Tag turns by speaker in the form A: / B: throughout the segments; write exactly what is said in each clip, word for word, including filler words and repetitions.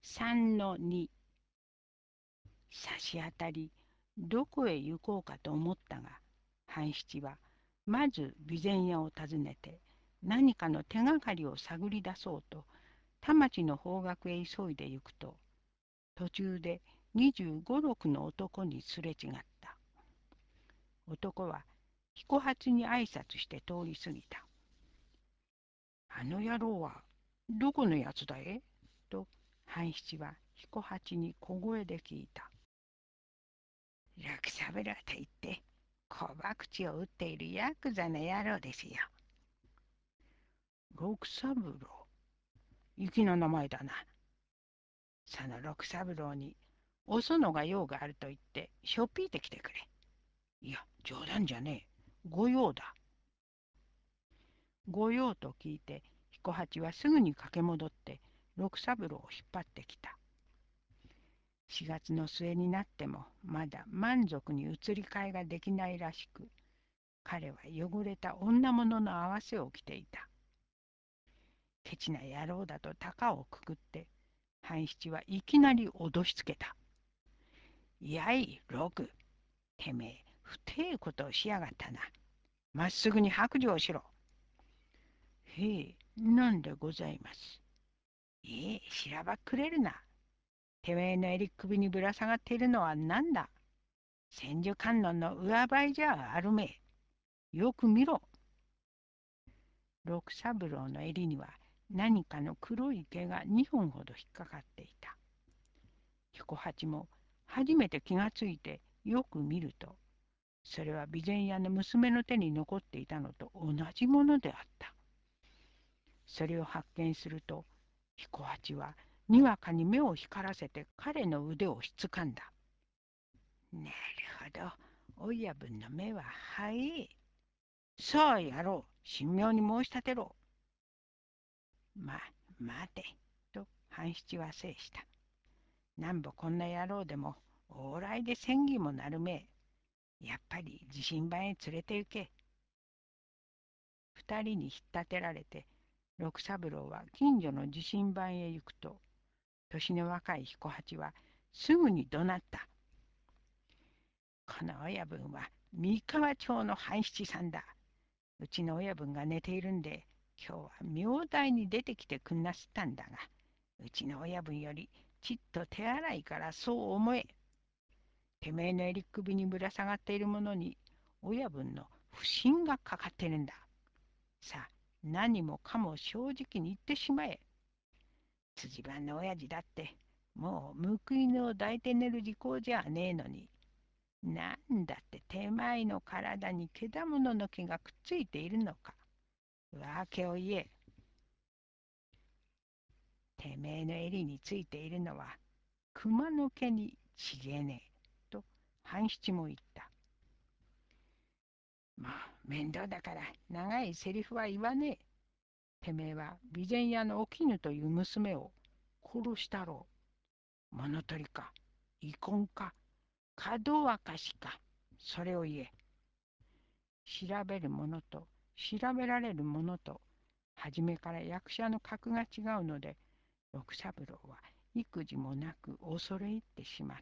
A: さんのに。差し当たり、どこへ行こうかと思ったが、半七はまず備前屋を訪ねて、何かの手がかりを探り出そうと、田町の方角へ急いで行くと、途中で二十五六の男にすれ違った。男は彦八に挨拶して通り過ぎた。あの野郎はどこのやつだえと半七は彦八に小声で聞いた。六三郎と言って小博打を打っているヤクザの野郎ですよ。六三郎、粋な名前だな。その六三郎にお園が用があると言ってしょっぴいてきてくれ。いや、冗談じゃねえ。御用だ。御用と聞いて彦八はすぐに駆け戻って六三郎を引っ張ってきた。しがつの末になってもまだ満足に移り替えができないらしく、彼は汚れた女物の合わせを着ていた。ケチな野郎だと高をくくって、半七はいきなり脅しつけた。やい、六、てめえ、不てえことをしやがったな。まっすぐに白状しろ。へえ、なんでございます。いえ、しらばっくれるな。てめえの襟首にぶら下がっているのは何だ。千手観音の上ばいじゃあるめえ。よく見ろ。六三郎の襟には何かの黒い毛が二本ほど引っかかっていた。彦八も初めて気がついてよく見ると、それは備前屋の娘の手に残っていたのと同じものであった。それを発見すると、彦八はにわかに目を光らせて彼の腕をひっつかんだ。なるほど、親分の目は早い。さあやろう、神妙に申し立てろ。ま、待て、と半七は制した。なんぼこんな野郎でも、往来で戦議もなるめえ。やっぱり地震番へ連れて行け。二人に引っ立てられて、六三郎は近所の地震番へ行くと、年の若い彦八はすぐに怒鳴った。この親分は三河町の半七さんだ。うちの親分が寝ているんで、今日は名代に出てきてくんなすったんだが、うちの親分よりちっと手荒いからそう思え。てめえの襟首にぶら下がっているものに、親分の不信がかかってるんだ。さあ、何もかも正直に言ってしまえ。辻番の親父だって、もう報いのを抱いて寝る時効じゃねえのに、なんだって手前の体にけだものの毛がくっついているのか。訳を言え。てめえの襟についているのは熊の毛にちげねえ。と半七も言った。まあ面倒だから長いセリフは言わねえ。てめえは備前屋のお絹という娘を殺したろう。物取りか、遺恨か、かどわかしか、それを言え。調べるものと調べられるものと、初めから役者の格が違うので、六三郎は育児もなく恐れ入ってしまった。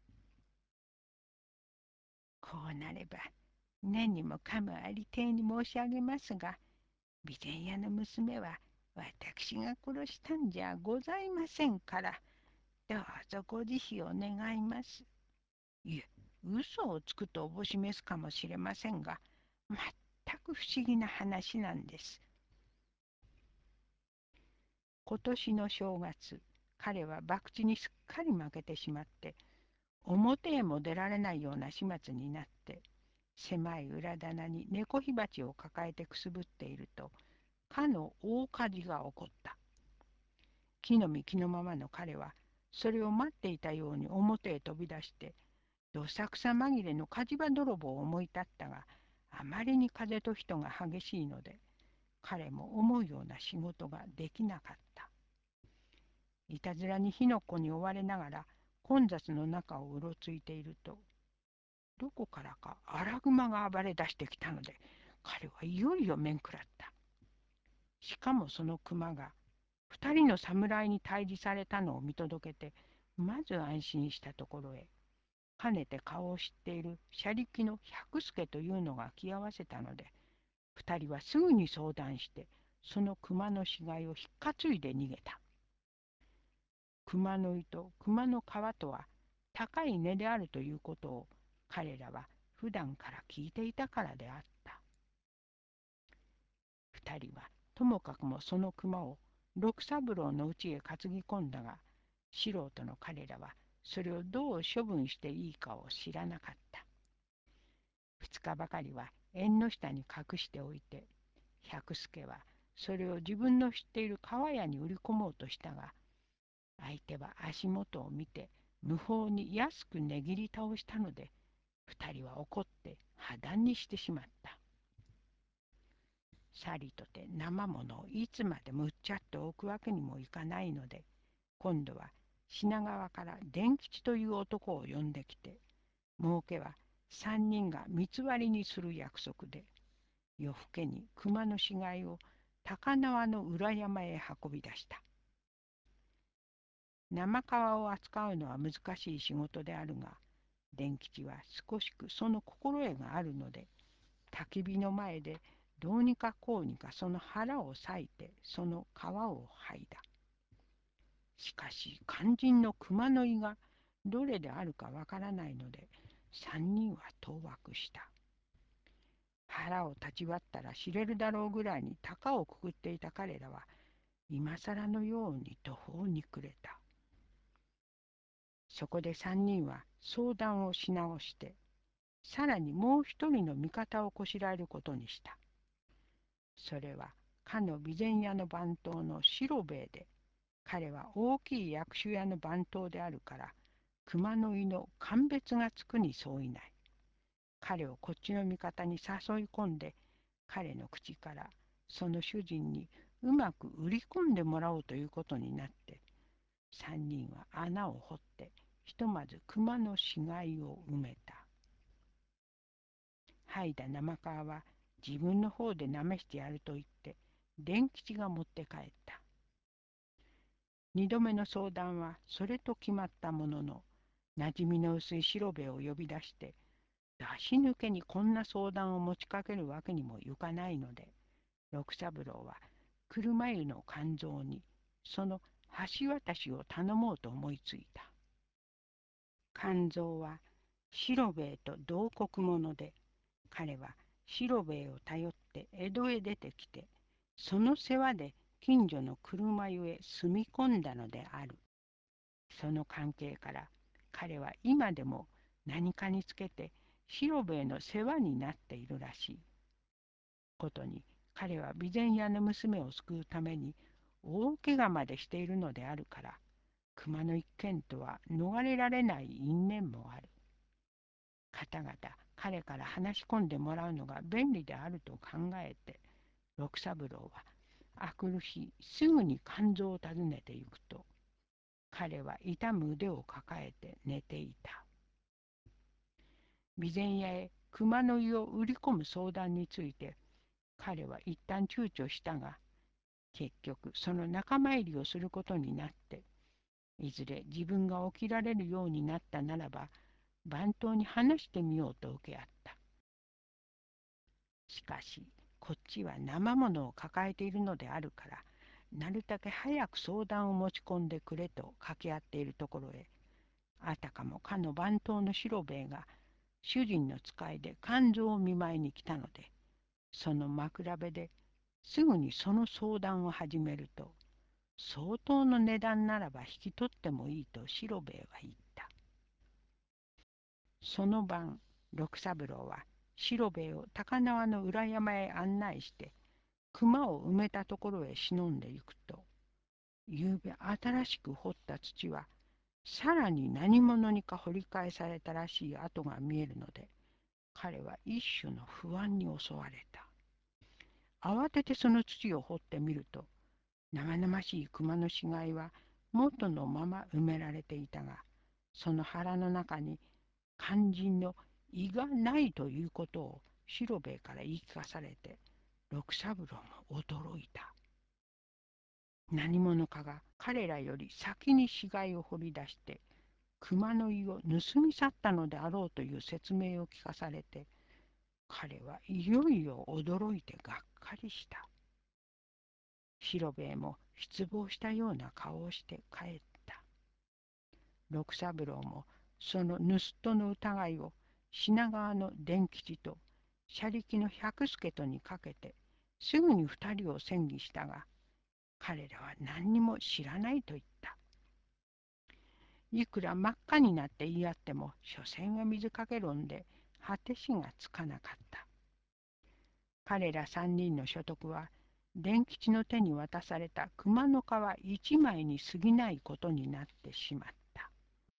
A: こうなれば、何にもかもありていに申し上げますが、備前屋の娘は私が殺したんじゃございませんから、どうぞご慈悲を願います。いえ、嘘をつくとおぼしめすかもしれませんが、全く不思議な話なんです。今年の正月、彼は博打にすっかり負けてしまって、表へも出られないような始末になって、狭い裏棚に猫火鉢を抱えてくすぶっていると、かの大火事が起こった。木の実木のままの彼は、それを待っていたように表へ飛び出して、どさくさ紛れの火事場泥棒を思い立ったが、あまりに風と人が激しいので、彼も思うような仕事ができなかった。いたずらに火の粉に追われながら混雑の中をうろついていると、どこからか荒熊が暴れ出してきたので、彼はいよいよ面食らった。しかもその熊が二人の侍に退治されたのを見届けて、まず安心したところへ、かねて顔を知っている車力の百助というのが来合わせたので、二人はすぐに相談して、その熊の死骸を引っ担いで逃げた。熊の胃と熊の皮とは高い値であるということを彼らは普段から聞いていたからであった。二人はともかくもその熊を六三郎の家へ担ぎ込んだが、素人の彼らはそれをどう処分していいかを知らなかった。二日ばかりは縁の下に隠しておいて、百助はそれを自分の知っている川屋に売り込もうとしたが、相手は足元を見て無法に安く値切り倒したので、二人は怒って破談にしてしまった。さりとて生ものをいつまでも売っちゃっておくわけにもいかないので、今度は品川から伝吉という男を呼んできて、儲けは三人が三つ割りにする約束で、夜更けに熊の死骸を高輪の裏山へ運び出した。生皮を扱うのは難しい仕事であるが、伝吉は少しくその心得があるので、焚き火の前でどうにかこうにかその腹を裂いてその皮を剥いだ。しかし肝心の熊の胃がどれであるかわからないので、三人は当惑した。腹を立ち割ったら知れるだろうぐらいに高をくくっていた彼らは、今更のように途方に暮れた。そこで三人は相談をし直して、さらにもう一人の味方をこしらえることにした。それはかの備前屋の番頭の四郎兵衛で、彼は大きい薬種屋の番頭であるから、熊の胃の鑑別がつくに相違ない。彼をこっちの味方に誘い込んで、彼の口からその主人にうまく売り込んでもらおうということになって、三人は穴を掘ってひとまず熊の死骸を埋めた。剥いだ生皮は自分の方でなめしてやると言って伝吉が持って帰った。二度目の相談はそれと決まったものの、なじみの薄い四郎兵衛を呼び出して、出し抜けにこんな相談を持ちかけるわけにもいかないので、六三郎は車湯の勘蔵にその橋渡しを頼もうと思いついた。勘蔵は四郎兵衛と同国者で、彼は四郎兵衛を頼って江戸へ出てきて、その世話で近所の車湯へ住み込んだのである。その関係から彼は今でも何かにつけて四郎兵衛の世話になっているらしい。ことに彼は備前屋の娘を救うために大怪我までしているのであるから、熊の一件とは逃れられない因縁もある。方々彼から話し込んでもらうのが便利であると考えて、六三郎はあくる日すぐに肝臓を訪ねていくと、彼は痛む腕を抱えて寝ていた。備前屋へ熊の胃を売り込む相談について彼は一旦躊躇したが、結局その仲間入りをすることになって、いずれ自分が起きられるようになったならば番頭に話してみようと受け合った。しかしこっちは生ものを抱えているのであるから、なるだけ早く相談を持ち込んでくれと掛け合っているところへ、あたかもかの番頭の四郎兵衛が主人の使いで肝臓を見舞いに来たので、その枕辺ですぐにその相談を始めると、相当の値段ならば引き取ってもいいと四郎兵衛は言った。その晩、六三郎は四郎兵衛を高輪の裏山へ案内して、熊を埋めたところへ忍んでいくと、ゆうべ新しく掘った土はさらに何者にか掘り返されたらしい跡が見えるので、彼は一種の不安に襲われた。慌ててその土を掘ってみると、生々しい熊の死骸は元のまま埋められていたが、その腹の中に肝心の胃がないということを四郎兵衛から言い聞かされて、六三郎も驚いた。 何者かが彼らより先に死骸を掘り出して熊の胃を盗み去ったのであろうという説明を聞かされて、彼はいよいよ驚いてがっかりした。四郎兵衛も失望したような顔をして帰った。六三郎もその盗人の疑いを品川の伝吉と車力の百助とにかけてすぐに二人を詮議したが、彼らは何にも知らないと言った。いくら真っ赤になって言い合っても、所詮は水かけ論で果てしがつかなかった。彼ら三人の所得は、伝吉の手に渡された熊の皮一枚に過ぎないことになってしまった。